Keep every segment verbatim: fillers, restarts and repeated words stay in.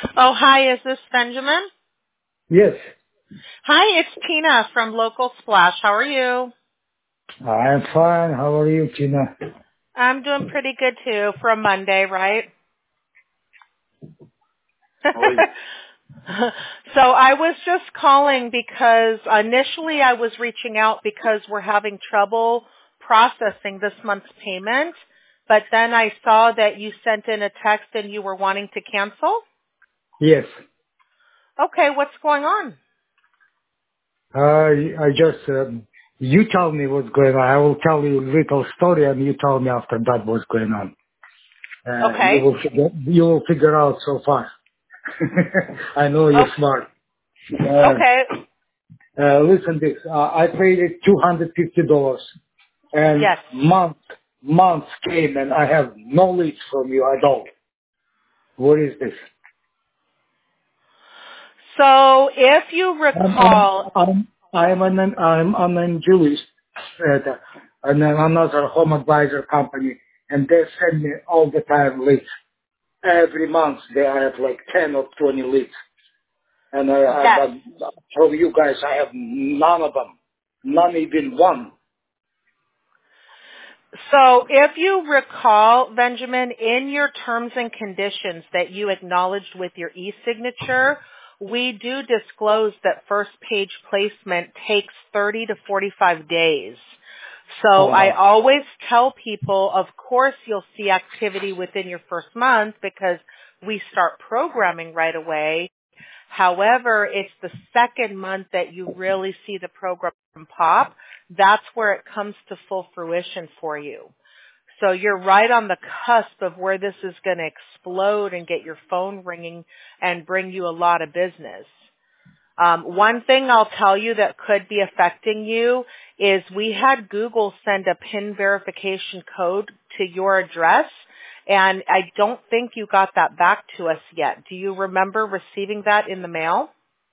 Oh, hi, is this Benjamin? Yes, Hi, it's Tina from Local Splash. How are you? I'm fine. How are you, Tina? I'm doing pretty good too for a Monday, right? Oi. So I was just calling because initially I was reaching out because we're having trouble processing this month's payment, but then I saw that you sent in a text and you were wanting to cancel. Yes. Okay, what's going on? I I just um, you tell me what's going on. I will tell you a little story, and you tell me after that what's going on. Uh, you Okay. will figure you will figure out so fast. I know you're Okay. smart. Uh, Okay. uh, listen, this uh, I paid it two hundred fifty dollars, and Yes. month months came, and I have no leads from you at all. What is this? So if you I'm I'm recall, I'm I'm an I'm I'm an Jewish at uh, an, another home advisor company, and they send me all the time leads. Every month they have like ten or twenty leads, and I, I, yes. I from you guys I have none of them, not even one. So if you recall, Benjamin, in your terms and conditions that you acknowledged with your e-signature, we do disclose that first page placement takes thirty to forty-five days. So Oh I no, always tell people, of course you'll see activity within your first month because we start programming right away. However, it's the second month that you really see the program pop. That's where it comes to full fruition for you. So you're right on the cusp of where this is going to explode and get your phone ringing and bring you a lot of business. Um, one thing I'll tell you that could be affecting you is we had Google send a PIN verification code to your address, and I don't think you got that back to us yet. Do you remember receiving that in the mail?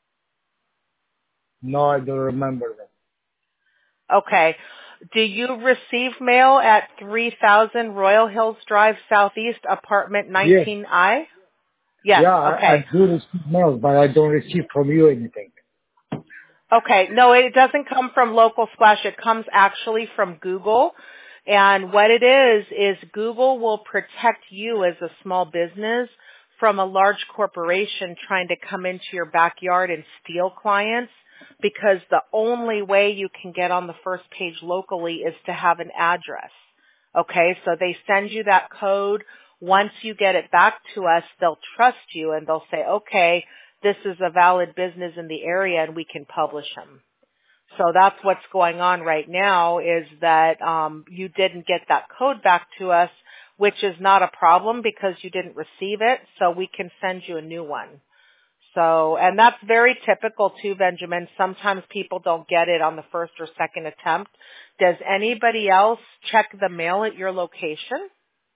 no, I don't remember that. Okay. Do you receive mail at three thousand Royal Hills Drive Southeast, apartment Yes, nineteen I? Yes. yeah, I, I Okay. do receive mails, but I don't receive from you anything. Okay. No, it doesn't come from Local Splash. It comes actually from Google. And what it is, is Google will protect you as a small business from a large corporation trying to come into your backyard and steal clients, because the only way you can get on the first page locally is to have an address. Okay, so they send you that code. Once you get it back to us, they'll trust you and they'll say, okay, this is a valid business in the area and we can publish them. So that's what's going on right now, is that um, you didn't get that code back to us, which is not a problem because you didn't receive it, so we can send you a new one. So, and that's very typical too, Benjamin. Sometimes people don't get it on the first or second attempt. Does anybody else check the mail at your location?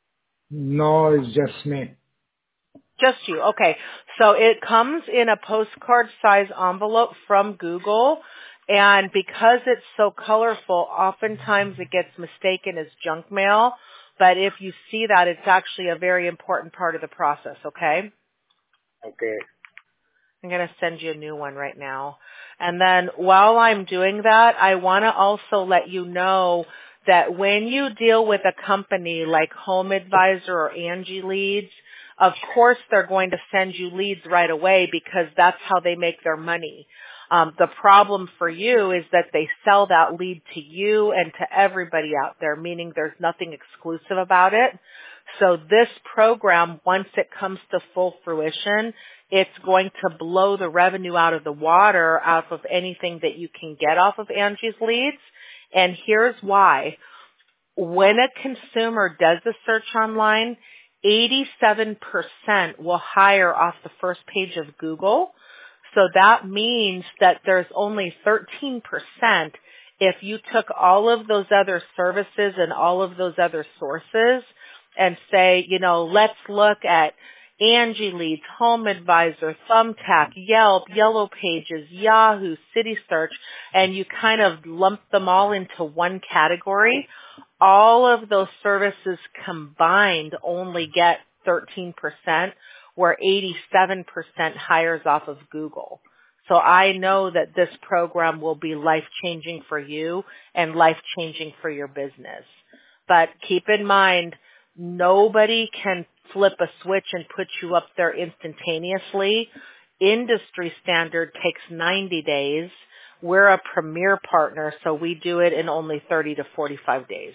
No, it's just me. Just you. Okay. So it comes in a postcard size envelope from Google, and because it's so colorful, oftentimes it gets mistaken as junk mail. But if you see that, it's actually a very important part of the process, okay? Okay. I'm going to send you a new one right now. And then while I'm doing that, I want to also let you know that when you deal with a company like Home Advisor or Angie Leads, of course they're going to send you leads right away because that's how they make their money. Um, the problem for you is that they sell that lead to you and to everybody out there, meaning there's nothing exclusive about it. So this program, once it comes to full fruition, it's going to blow the revenue out of the water off of anything that you can get off of Angie's Leads. And here's why. When a consumer does the search online, eighty-seven percent will hire off the first page of Google. So that means that there's only thirteen percent if you took all of those other services and all of those other sources and say, you know, let's look at Angie Leads, Home Advisor, Thumbtack, Yelp, Yellow Pages, Yahoo, City Search, and you kind of lump them all into one category. All of those services combined only get thirteen percent, where eighty-seven percent hires off of Google. So I know that this program will be life-changing for you and life-changing for your business. But keep in mind, nobody can flip a switch and put you up there instantaneously. Industry standard takes ninety days. We're a premier partner, so we do it in only thirty to forty-five days.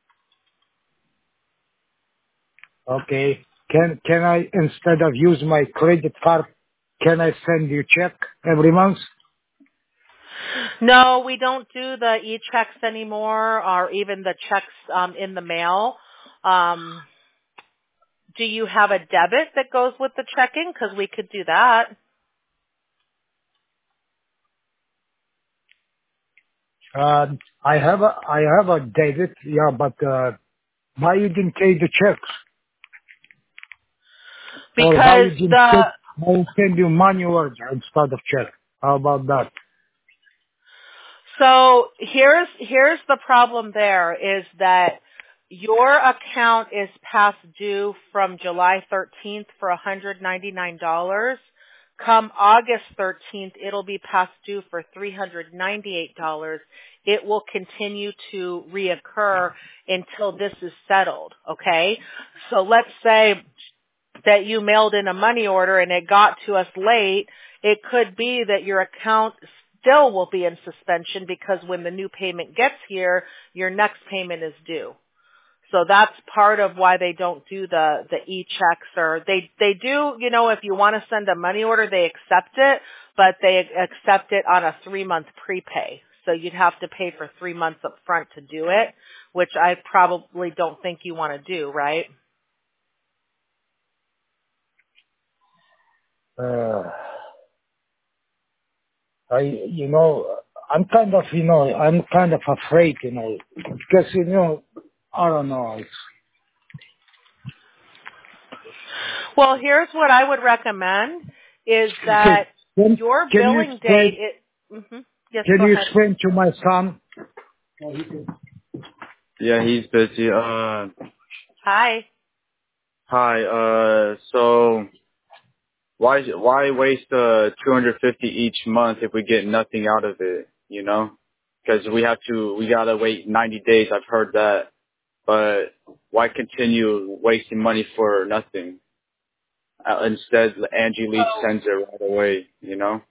Okay. Can can I, instead of use my credit card, can I send you check every month? No, we don't do the e-checks anymore, or even the checks um, in the mail. Um, do you have a debit that goes with the checking? Because we could do that. Uh, I have a I have a debit, yeah, but uh, why you didn't pay the checks? Or how Because you didn't the check, how you send you money order instead of check? How about that? So here's here's the problem there is that your account is past due from July thirteenth for one hundred ninety-nine dollars. Come August thirteenth, it'll be past due for three hundred ninety-eight dollars. It will continue to reoccur until this is settled, okay? So let's say that you mailed in a money order and it got to us late. It could be that your account still will be in suspension because when the new payment gets here, your next payment is due. So that's part of why they don't do the, the e-checks, or they, they do, you know, if you want to send a money order, they accept it, but they accept it on a three month prepay. So you'd have to pay for three months up front to do it, which I probably don't think you want to do, right? Uh, I, you know, I'm kind of, you know, I'm kind of afraid, you know, because, you know, I don't know. It's, Well, here's what I would recommend is that can, your can you billing date, explain, it, mhm. Yes, can go you ahead. explain to my son? Yeah, he's busy. Uh, Hi. hi. Uh, so why why waste uh two hundred fifty each month if we get nothing out of it? You know, because we have to we gotta wait ninety days. I've heard that, but why continue wasting money for nothing? Uh, instead, Angie Leach So sends it right away. You know.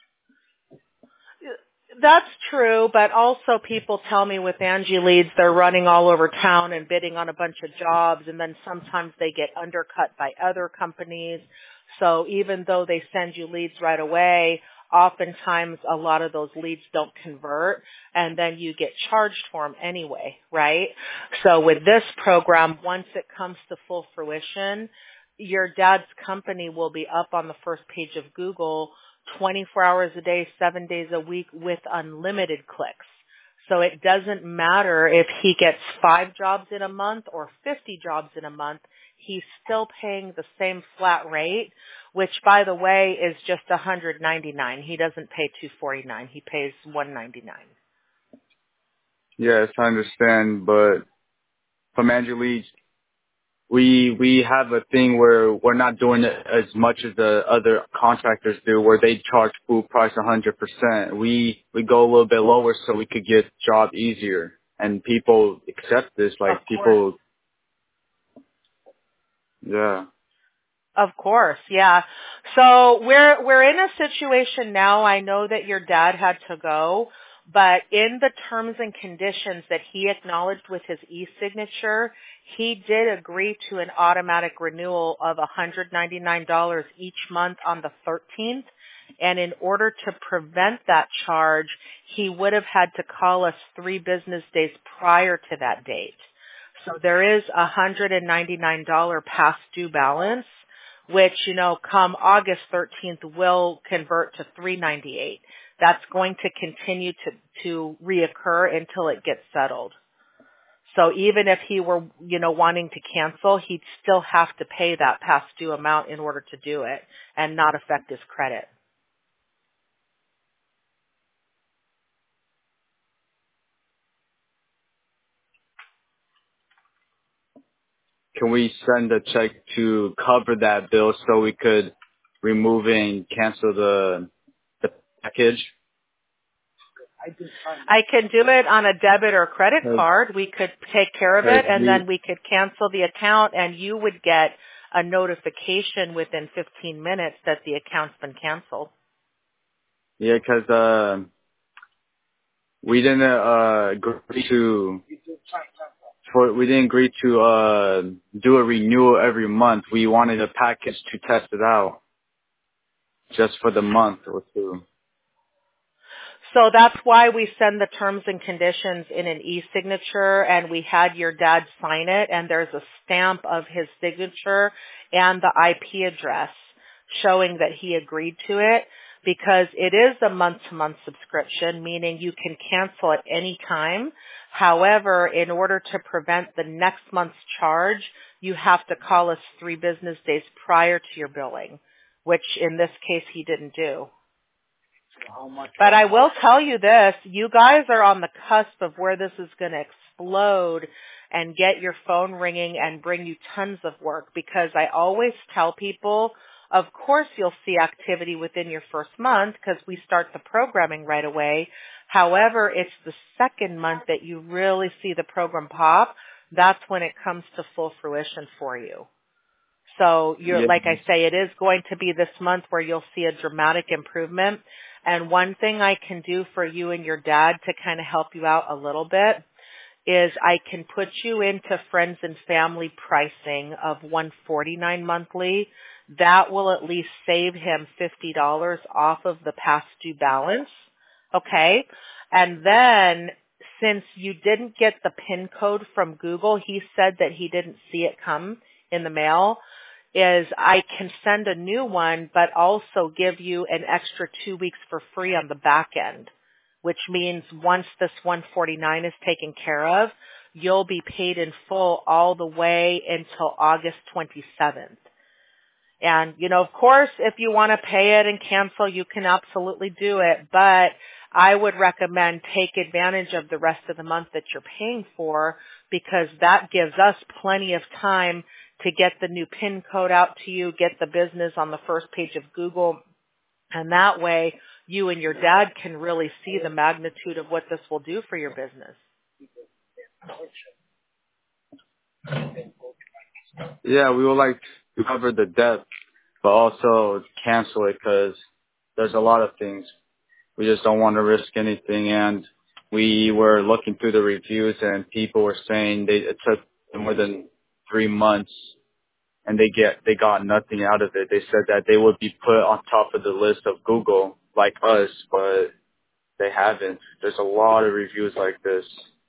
that's true, but also people tell me with Angie Leads, they're running all over town and bidding on a bunch of jobs, and then sometimes they get undercut by other companies. So even though they send you leads right away, oftentimes a lot of those leads don't convert, and then you get charged for them anyway, right? So with this program, once it comes to full fruition, your dad's company will be up on the first page of Google twenty-four hours a day, seven days a week with unlimited clicks. So it doesn't matter if he gets five jobs in a month or fifty jobs in a month, he's still paying the same flat rate, which by the way is just one hundred ninety-nine dollars. He doesn't pay two hundred forty-nine dollars. He pays one hundred ninety-nine dollars. Yes, I understand, but from Angie Leach, we we have a thing where we're not doing it as much as the other contractors do, where they charge full price one hundred percent. We we go a little bit lower so we could get job easier, and people accept this. Of Like course. people, yeah. Of course, yeah. So we're we're in a situation now. I know that your dad had to go, but in the terms and conditions that he acknowledged with his e-signature, he did agree to an automatic renewal of one hundred ninety-nine dollars each month on the thirteenth. And in order to prevent that charge, he would have had to call us three business days prior to that date. So there is a one hundred ninety-nine dollars past due balance, which, you know, come August thirteenth will convert to three hundred ninety-eight dollars. That's going to continue to, to reoccur until it gets settled. So even if he were, you know, wanting to cancel, he'd still have to pay that past due amount in order to do it and not affect his credit. can we send a check to cover that bill so we could remove and cancel the the package? I can do it on a debit or credit card. We could take care of it, and then we could cancel the account, and you would get a notification within fifteen minutes that the account's been canceled. Yeah, because uh, we didn't uh, agree to for we didn't agree to uh, do a renewal every month. We wanted a package to test it out just for the month or two. So that's why we send the terms and conditions in an e-signature, and we had your dad sign it, and there's a stamp of his signature and the I P address showing that he agreed to it, because it is a month-to-month subscription, meaning you can cancel at any time. However, in order to prevent the next month's charge, you have to call us three business days prior to your billing, which in this case he didn't do. But I will tell you this, you guys are on the cusp of where this is going to explode and get your phone ringing and bring you tons of work, because I always tell people, of course you'll see activity within your first month because we start the programming right away. However, it's the second month that you really see the program pop. That's when it comes to full fruition for you. So you're, Yeah. like I say, it is going to be this month where you'll see a dramatic improvement. And one thing I can do for you and your dad to kind of help you out a little bit is I can put you into friends and family pricing of one hundred forty-nine dollars monthly. That will at least save him fifty dollars off of the past due balance. Okay? And then since you didn't get the PIN code from Google, he said that he didn't see it come in the mail, is I can send a new one, but also give you an extra two weeks for free on the back end, which means once this one hundred forty-nine dollars is taken care of, you'll be paid in full all the way until August twenty-seventh. And, you know, of course, if you want to pay it and cancel, you can absolutely do it, but I would recommend take advantage of the rest of the month that you're paying for, because that gives us plenty of time to get the new PIN code out to you, get the business on the first page of Google, and that way you and your dad can really see the magnitude of what this will do for your business. Yeah, we would like to cover the debt, but also cancel it because there's a lot of things. We just don't want to risk anything, and we were looking through the reviews, and people were saying they it took more than three months, and they get they got nothing out of it. They said that they would be put on top of the list of Google like us, but they haven't. There's a lot of reviews like this.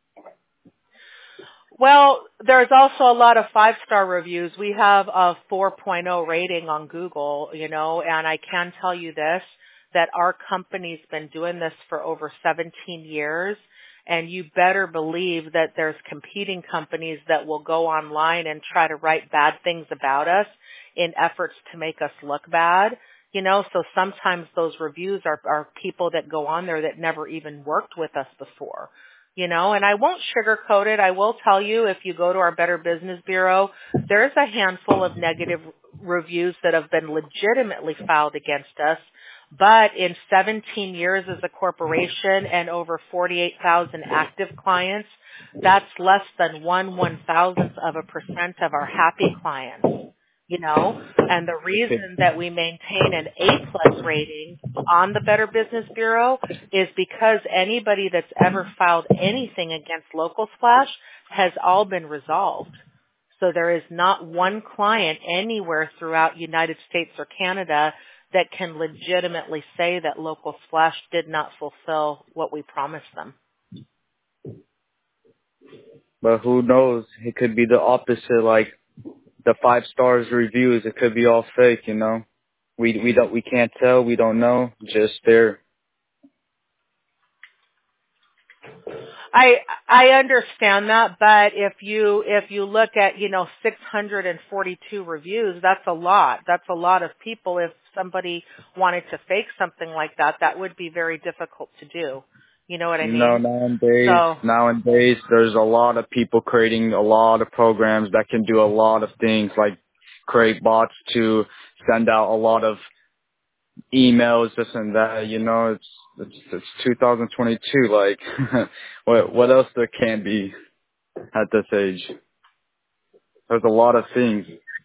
Well, there's also a lot of five-star reviews. We have a four point oh rating on Google, you know, and I can tell you this, that our company's been doing this for over seventeen years, and you better believe that there's competing companies that will go online and try to write bad things about us in efforts to make us look bad. You know, so sometimes those reviews are, are people that go on there that never even worked with us before. You know, and I won't sugarcoat it. I will tell you, if you go to our Better Business Bureau, there's a handful of negative reviews that have been legitimately filed against us. But in seventeen years as a corporation and over forty-eight thousand active clients, that's less than one one-thousandth of a percent of our happy clients. You know, and the reason that we maintain an A-plus rating on the Better Business Bureau is because anybody that's ever filed anything against Local Splash has all been resolved. So there is not one client anywhere throughout United States or Canada that can legitimately say that Local Splash did not fulfill what we promised them. But who knows? It could be the opposite, like the five stars reviews. It could be all fake, you know. We we don't we can't tell. We don't know. Just there. I I understand that, but if you if you look at, you know, six hundred forty-two reviews, that's a lot. That's a lot of people. If somebody wanted to fake something like that, that would be very difficult to do. You know what I You know, mean? nowadays, So, nowadays, there's a lot of people creating a lot of programs that can do a lot of things, like create bots to send out a lot of emails, this and that. You know, it's it's, it's two thousand twenty-two. Like, what what else there can be at this age? There's a lot of things.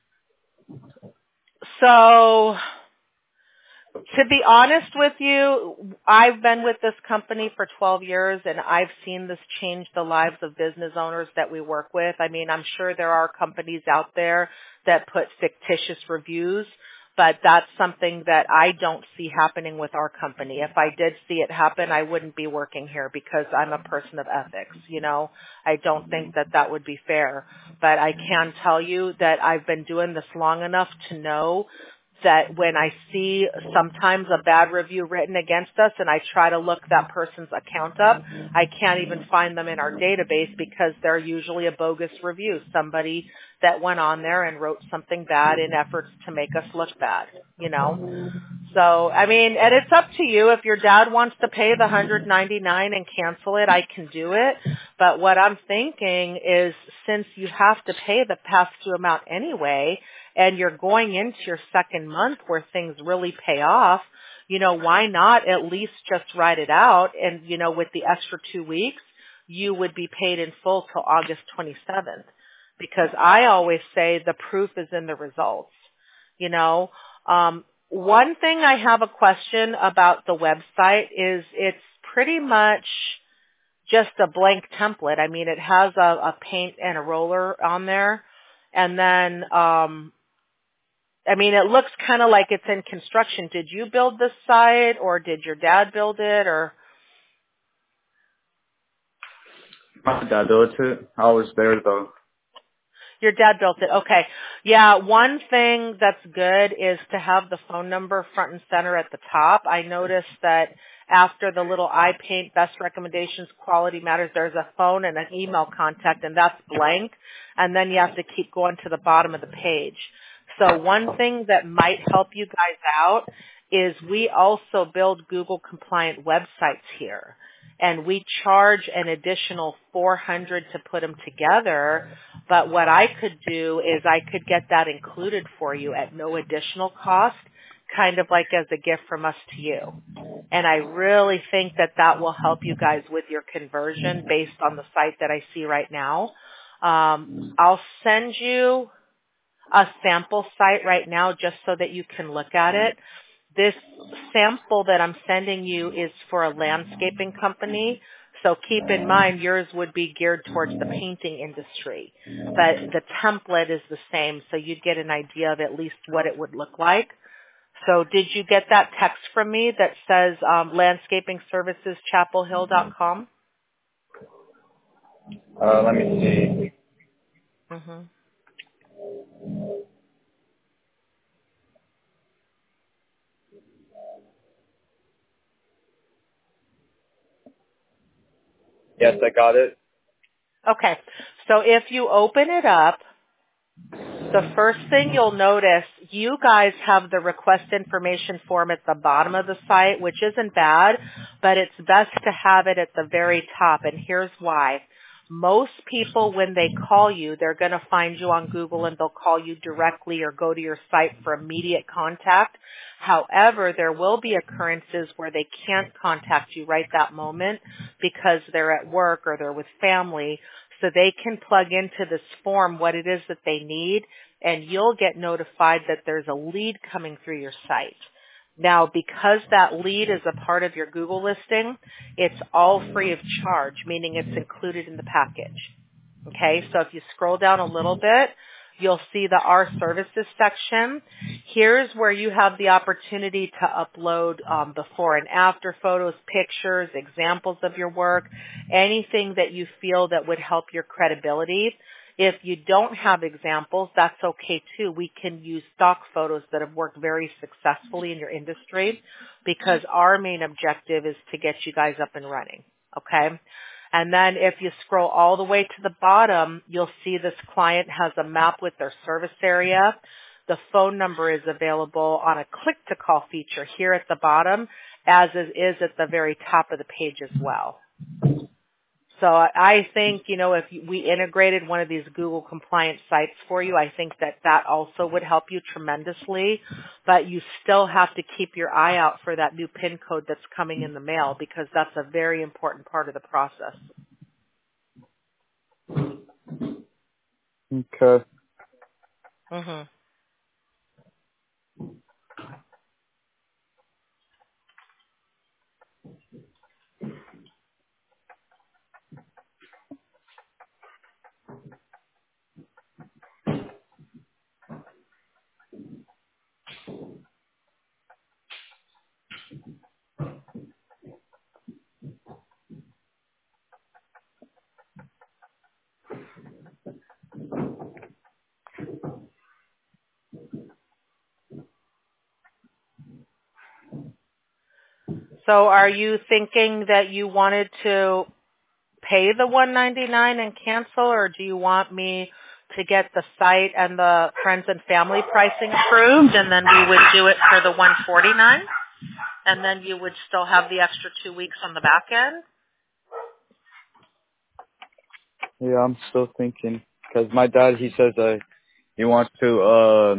so to be honest with you, I've been with this company for twelve years and I've seen this change the lives of business owners that we work with. I mean, I'm sure there are companies out there that put fictitious reviews, but that's something that I don't see happening with our company. If I did see it happen, I wouldn't be working here because I'm a person of ethics, you know. I don't think that that would be fair. But I can tell you that I've been doing this long enough to know that when I see sometimes a bad review written against us and I try to look that person's account up, I can't even find them in our database because they're usually a bogus review. Somebody that went on there and wrote something bad in efforts to make us look bad, you know? So, I mean, and it's up to you. If your dad wants to pay the one hundred ninety-nine dollars and cancel it, I can do it. But what I'm thinking is since you have to pay the past due amount anyway, and you're going into your second month where things really pay off, you know, why not at least just write it out? And, you know, with the extra two weeks, you would be paid in full till August twenty-seventh. Because I always say the proof is in the results. You know, um, one thing I have a question about the website is it's pretty much just a blank template. I mean, it has a, a paint and a roller on there. And then, um, I mean, it looks kind of like it's in construction. Did you build this site or did your dad build it or? My dad built it. I was there though. Your dad built it. Okay. Yeah, one thing that's good is to have the phone number front and center at the top. I noticed that after the little I paint best recommendations, quality matters, there's a phone and an email contact, and that's blank. And then you have to keep going to the bottom of the page. So one thing that might help you guys out is we also build Google compliant websites here. And we charge an additional four hundred dollars to put them together. But what I could do is I could get that included for you at no additional cost, kind of like as a gift from us to you. And I really think that that will help you guys with your conversion based on the site that I see right now. Um, I'll send you a sample site right now just so that you can look at it. This sample that I'm sending you is for a landscaping company, so keep in mind yours would be geared towards the painting industry. But the template is the same, so you'd get an idea of at least what it would look like. So did you get that text from me that says um, landscaping services chapel hill dot com? Uh, let me see. Mm-hmm. Yes, I got it. Okay, so if you open it up, the first thing you'll notice, you guys have the request information form at the bottom of the site, which isn't bad, but it's best to have it at the very top, and here's why. Most people, when they call you, they're going to find you on Google and they'll call you directly or go to your site for immediate contact. However, there will be occurrences where they can't contact you right that moment because they're at work or they're with family. So they can plug into this form what it is that they need, and you'll get notified that there's a lead coming through your site. Now, because that lead is a part of your Google listing, it's all free of charge, meaning it's included in the package. Okay, so if you scroll down a little bit, you'll see the Our Services section. Here's where you have the opportunity to upload um, before and after photos, pictures, examples of your work, anything that you feel that would help your credibility. If you don't have examples, that's okay too. We can use stock photos that have worked very successfully in your industry because our main objective is to get you guys up and running, okay? And then if you scroll all the way to the bottom, you'll see this client has a map with their service area. The phone number is available on a click-to-call feature here at the bottom, as is, is at the very top of the page as well. So I think, you know, if we integrated one of these Google compliant sites for you, I think that that also would help you tremendously. But you still have to keep your eye out for that new PIN code that's coming in the mail, because that's a very important part of the process. Okay. Mhm. So are you thinking that you wanted to pay the one ninety-nine and cancel, or do you want me to get the site and the friends and family pricing approved, and then we would do it for the one forty-nine, and then you would still have the extra two weeks on the back end? Yeah, I'm still thinking, because my dad, he says uh, he wants to uh,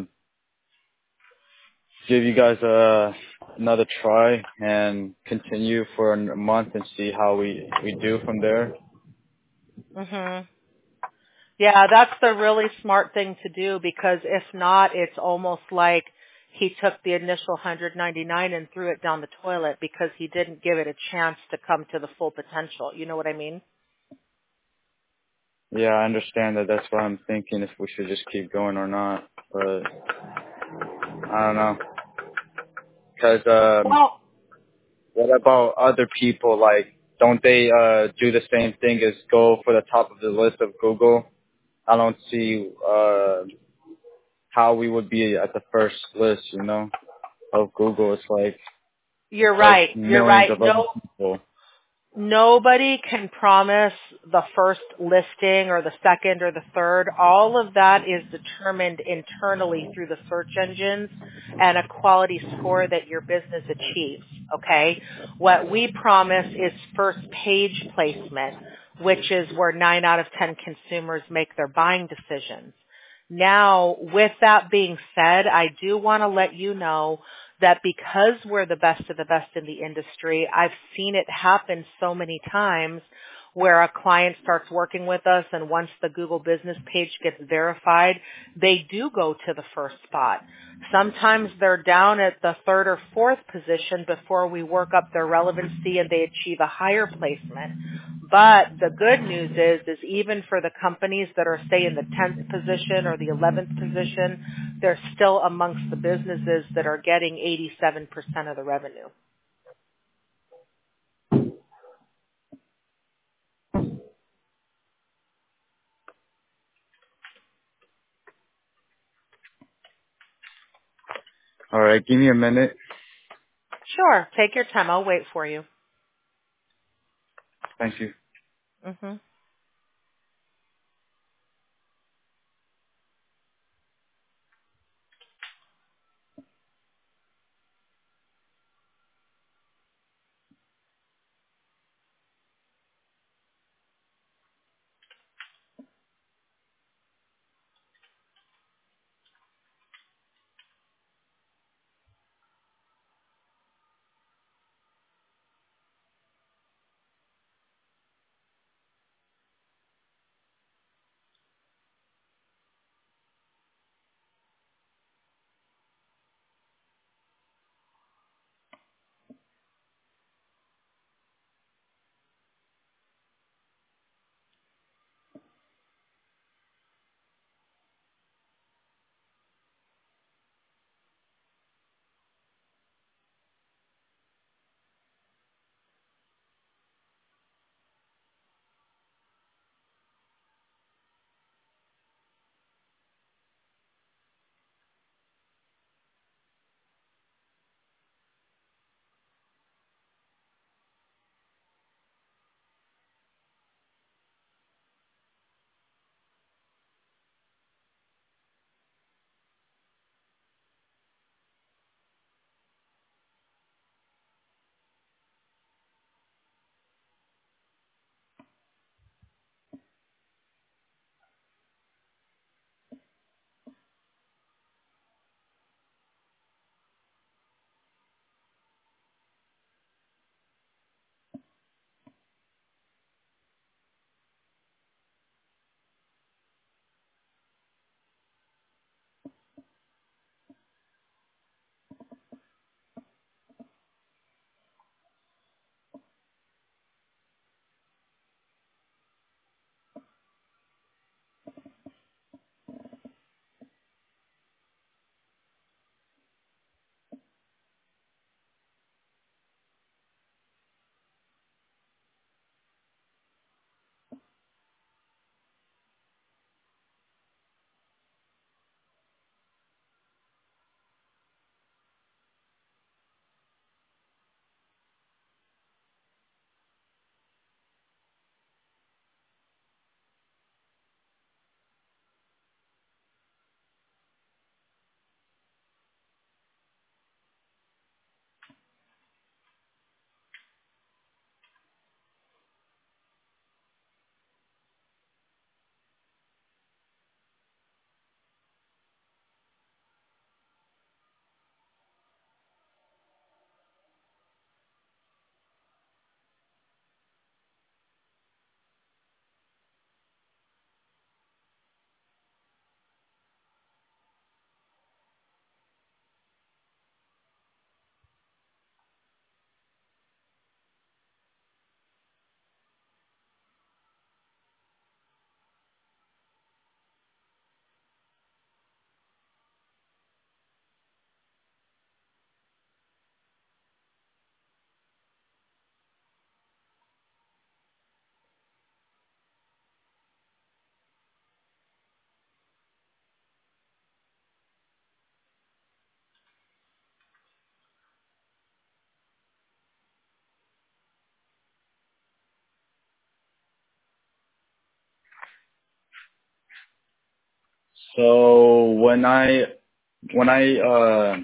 give you guys uh, another try and continue for a month and see how we, we do from there. Mhm. Yeah, that's the really smart thing to do, because if not, it's almost like he took the initial one ninety-nine and threw it down the toilet because he didn't give it a chance to come to the full potential. You know what I mean? Yeah, I understand that. That's why I'm thinking if we should just keep going or not. But I don't know. Because um, Well, what about other people? Like, don't they uh, do the same thing as go for the top of the list of Google? I don't see uh, how we would be at the first list, you know, of Google. It's like you're like right. You're millions right. of other No, people. Nobody can promise the first listing or the second or the third. All of that is determined internally through the search engines and a quality score that your business achieves, okay? What we promise is first page placement, which is where nine out of ten consumers make their buying decisions. Now, with that being said, I do want to let you know that because we're the best of the best in the industry, I've seen it happen so many times where a client starts working with us, and once the Google business page gets verified, they do go to the first spot. Sometimes they're down at the third or fourth position before we work up their relevancy and they achieve a higher placement. But the good news is, is even for the companies that are, say, in the tenth position or the eleventh position, they're still amongst the businesses that are getting eighty-seven percent of the revenue. All right, give me a minute. Sure. Take your time. I'll wait for you. Thank you. hmm So when I, when I, uh,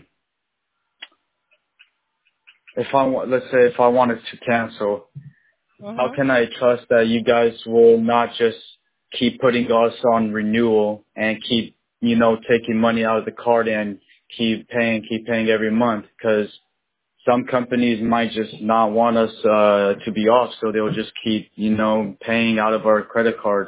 if I wa- let's say if I wanted to cancel, how Mhm. can I trust that you guys will not just keep putting us on renewal and keep, you know, taking money out of the card and keep paying, keep paying every month? Because some companies might just not want us uh, to be off, so they'll just keep, you know, paying out of our credit card.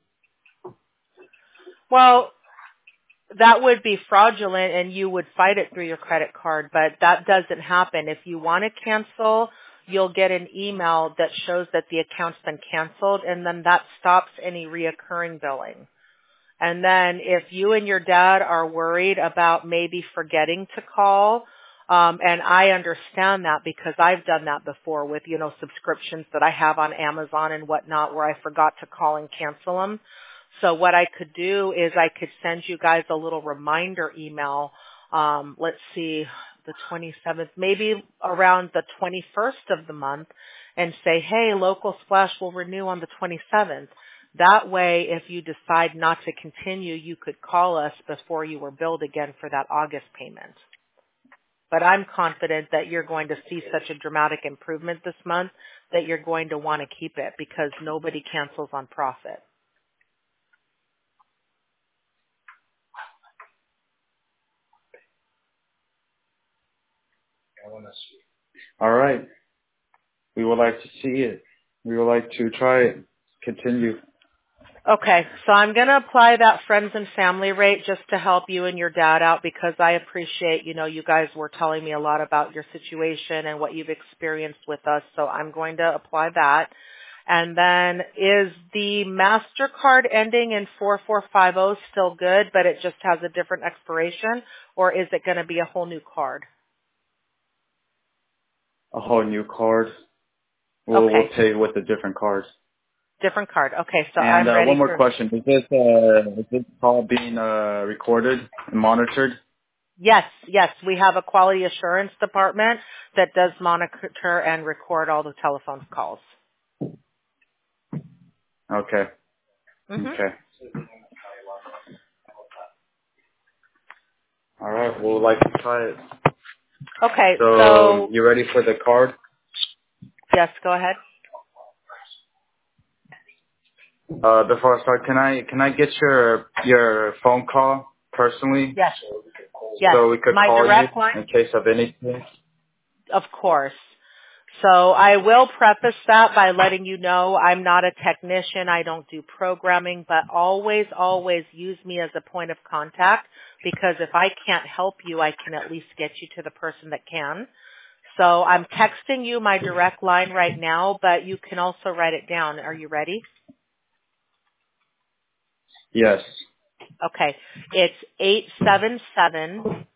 Well, that would be fraudulent and you would fight it through your credit card, but that doesn't happen. If you want to cancel, you'll get an email that shows that the account's been canceled, and then that stops any reoccurring billing. And then if you and your dad are worried about maybe forgetting to call, um, and I understand that because I've done that before with, you know, subscriptions that I have on Amazon and whatnot where I forgot to call and cancel them. So what I could do is I could send you guys a little reminder email. Um, let's see, the twenty-seventh, maybe around the twenty-first of the month, and say, hey, Local Splash will renew on the twenty-seventh. That way, if you decide not to continue, you could call us before you were billed again for that August payment. But I'm confident that you're going to see such a dramatic improvement this month that you're going to want to keep it because nobody cancels on profit. All right. We would like to see it. We would like to try it. Continue. Okay, so I'm going to apply that friends and family rate just to help you and your dad out because I appreciate, you know, you guys were telling me a lot about your situation and what you've experienced with us, so I'm going to apply that. And then is the MasterCard ending in four four five zero still good, but it just has a different expiration, or is it going to be a whole new card? A whole new card. We'll, we'll Okay, pay with a different card. different card. Okay, so And I'm uh, one ready more for... question. Is this, uh, is this call being uh, recorded and monitored? Yes, yes, we have a quality assurance department that does monitor and record all the telephone calls. Okay. Mm-hmm. Okay. All right. We'll like to try it. Okay, So so you ready for the card? yes, go ahead. Uh, before I start, can I can I get your your phone call personally Yes, yes, so we could my call you direct line, in case of anything? of course. So I will preface that by letting you know I'm not a technician. I don't do programming, but always, always use me as a point of contact because if I can't help you, I can at least get you to the person that can. So I'm texting you my direct line right now, but you can also write it down. Are you ready? Yes. Okay. It's eight seven seven,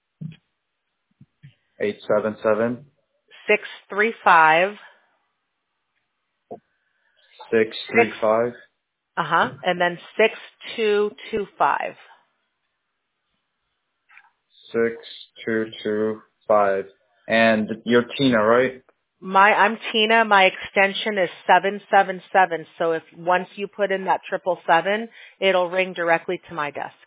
Eight seven seven six three five, six three six, five uh-huh, and then six two two five. six two two five. And you're Tina, right? My, I'm Tina. My extension is seven seven seven. So if once you put in that triple seven, it'll ring directly to my desk.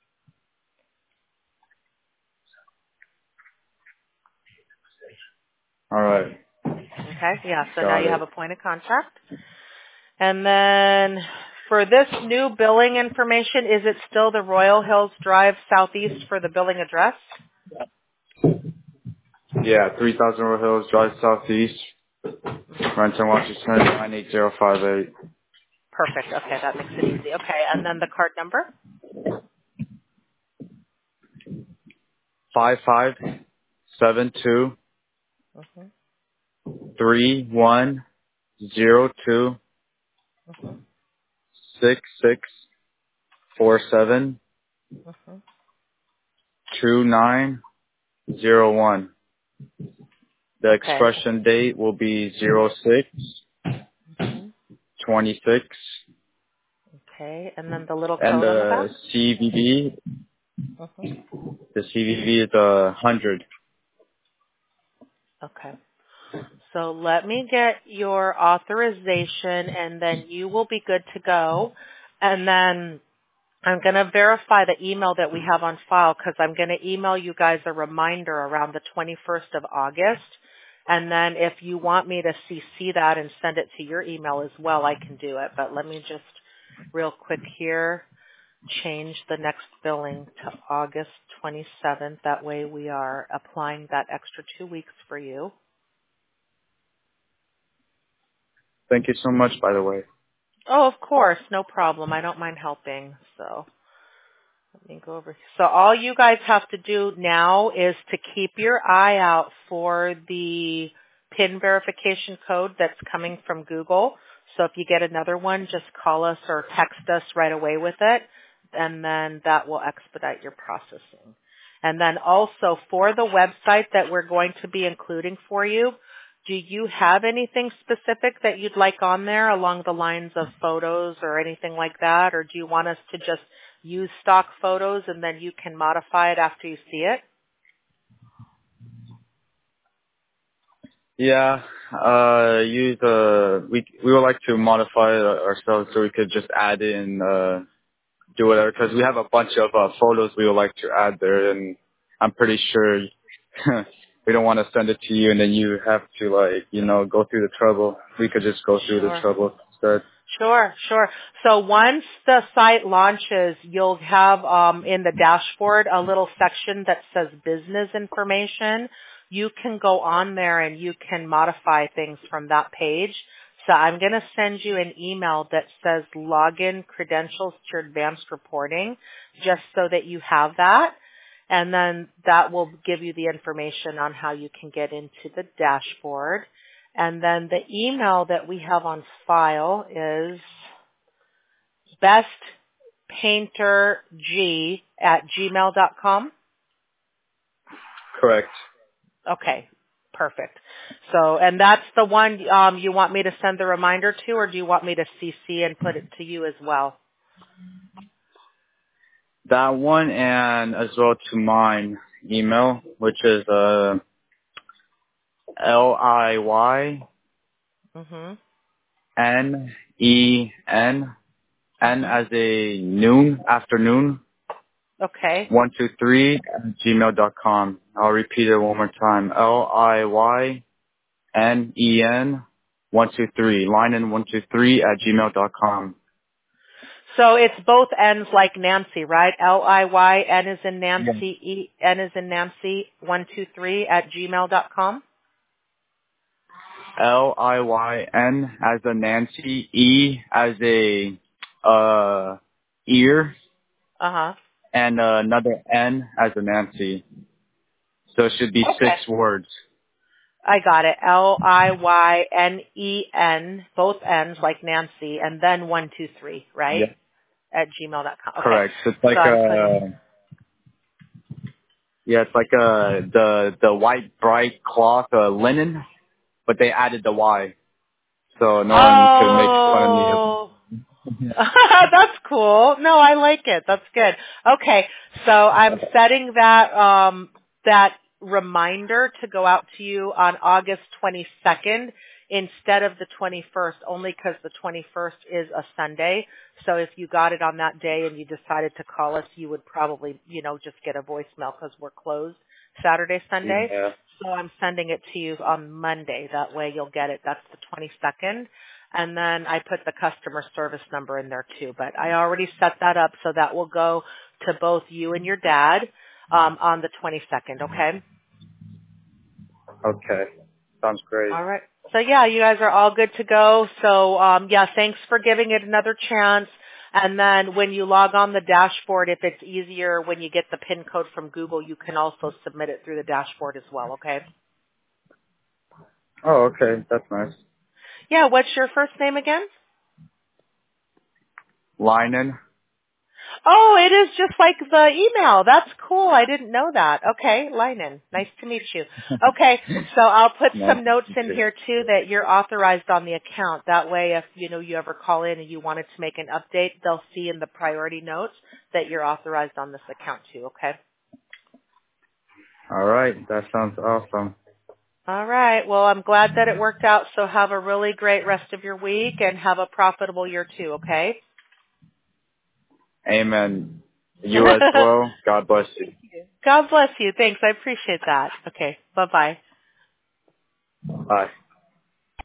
All right. Okay? Yeah. So now Got you have it. a point of contact. And then for this new billing information, is it still the Royal Hills Drive Southeast for the billing address? Yeah, three thousand Royal Hills Drive Southeast, hmm Renton, Washington, nine eight zero five eight. Perfect. Okay, that makes it easy. Okay, and then the card number? Five five seven two hmm three one zero two hmm six six four seven hmm two nine zero one. The Okay. expression date will be zero six hmm twenty six, Okay, and then the little and code on the the back? C V V, hmm the C V V is a hundred. Okay. So let me get your authorization and then you will be good to go. And then I'm going to verify the email that we have on file because I'm going to email you guys a reminder around the twenty-first of August. And then if you want me to C C that and send it to your email as well, I can do it. But let me just real quick here change the next billing to August twenty-seventh. That way we are applying that extra two weeks for you. Thank you so much, by the way. Oh, of course. No problem. I don't mind helping. So let me go over here. So all you guys have to do now is to keep your eye out for the PIN verification code that's coming from Google. So if you get another one, just call us or text us right away with it, and then that will expedite your processing. And then also for the website that we're going to be including for you, do you have anything specific that you'd like on there along the lines of photos or anything like that? Or do you want us to just use stock photos and then you can modify it after you see it? Yeah, uh, use, uh, we, we would like to modify it ourselves so we could just add in, uh, do whatever, because we have a bunch of, uh, photos we would like to add there, and I'm pretty sure we don't want to send it to you and then you have to, like, you know, go through the trouble. We could just go through Sure. the trouble instead. Sure, sure. So once the site launches, you'll have um, in the dashboard a little section that says business information. You can go on there and you can modify things from that page. So I'm going to send you an email that says login credentials to advanced reporting, just so that you have that. And then that will give you the information on how you can get into the dashboard. And then the email that we have on file is bestpainterg at gmail dot com. Correct. Okay, perfect. So, and that's the one um, you want me to send the reminder to, or do you want me to C C and put it to you as well? That one, and as well to mine email, which is uh, L I Y Mm-hmm. N E N, N as a noon, afternoon, Okay. one two three at gmail dot com. I'll repeat it one more time. L I Y N E N one two three, Linen one two three at gmail dot com. So it's both N's like Nancy, right? L I Y N is in Yeah. Nancy, E N is in Nancy, one two three at gmail dot com. L I Y N as a Nancy, E as a uh ear, Uh-huh. and uh, another N as a Nancy. So it should be Okay. six words. I got it. L I Y N E N, both N's like Nancy, and then one two three, right? Yeah. At gmail dot com. Okay. Correct. So it's like So I'm uh putting, yeah, it's like uh the the white bright cloth uh, linen, but they added the Y, so no one could make fun of me. oh, that's cool. No, I like it. That's good. Okay, so I'm setting that um that reminder to go out to you on August twenty-second instead of the twenty-first, only because the twenty-first is a Sunday. So if you got it on that day and you decided to call us, you would probably, you know, just get a voicemail because we're closed Saturday, Sunday. Yeah. So I'm sending it to you on Monday. That way you'll get it. That's the twenty-second. And then I put the customer service number in there too. But I already set that up, so that will go to both you and your dad um, on the twenty-second, okay? Okay. Sounds great. All right. So, yeah, you guys are all good to go. So, um, yeah, thanks for giving it another chance. And then when you log on the dashboard, if it's easier when you get the PIN code from Google, you can also submit it through the dashboard as well, okay? Oh, okay. That's nice. Yeah, what's your first name again? Linen. Oh, it is just like the email. That's cool. I didn't know that. Okay, Linen. Nice to meet you. Okay, so I'll put Nice some notes to meet in you. here too that you're authorized on the account. That way, if you know you ever call in and you wanted to make an update, they'll see in the priority notes that you're authorized on this account too. Okay. All right. That sounds awesome. All right. Well, I'm glad that it worked out. So have a really great rest of your week and have a profitable year too. Okay. Amen. You as well. God bless you. God bless you. Thanks. I appreciate that. Okay. Bye-bye. Bye.